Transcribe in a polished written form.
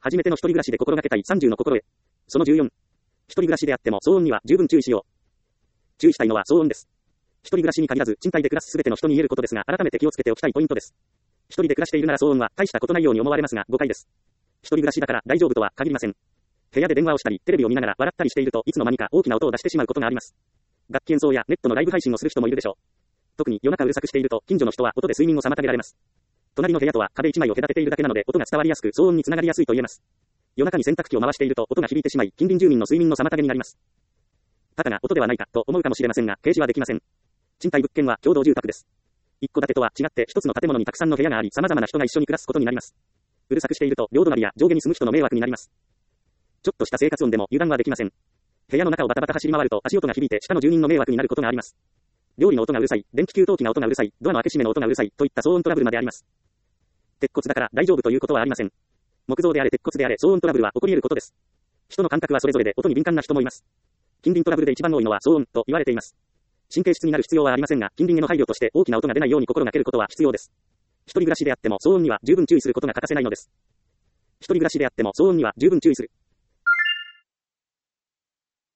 初めての一人暮らしで心がけたい30の心得。その14。一人暮らしであっても騒音には十分注意しよう。注意したいのは騒音です。一人暮らしに限らず賃貸で暮らすすべての人に言えることですが、改めて気をつけておきたいポイントです。一人で暮らしているなら騒音は大したことないように思われますが、誤解です。一人暮らしだから大丈夫とは限りません。部屋で電話をしたり、テレビを見ながら笑ったりしているといつの間にか大きな音を出してしまうことがあります。楽器演奏やネットのライブ配信をする人もいるでしょう。特に夜中うるさくしていると近所の人は音で睡眠を妨げられます。隣の部屋とは壁一枚を隔てているだけなので音が伝わりやすく騒音につながりやすいと言えます。夜中に洗濯機を回していると音が響いてしまい近隣住民の睡眠の妨げになります。たかが音ではないかと思うかもしれませんが、掲示はできません。賃貸物件は共同住宅です。一戸建てとは違って一つの建物にたくさんの部屋があり、様々な人が一緒に暮らすことになります。うるさくしていると両隣や上下に住む人の迷惑になります。ちょっとした生活音でも油断はできません。部屋の中をバタバタ走り回ると足音が響いて下の住人の迷惑になることがあります。料理の音がうるさい、電気給湯器の音がうるさい、ドアの開け閉めの音がうるさいといった騒音トラブルまであります。鉄骨だから大丈夫ということはありません。木造であれ鉄骨であれ騒音トラブルは起こり得ることです。人の感覚はそれぞれで音に敏感な人もいます。近隣トラブルで一番多いのは騒音と言われています。神経質になる必要はありませんが、近隣への配慮として大きな音が出ないように心がけることは必要です。一人暮らしであっても騒音には十分注意することが欠かせないのです。一人暮らしであっても騒音には十分注意する。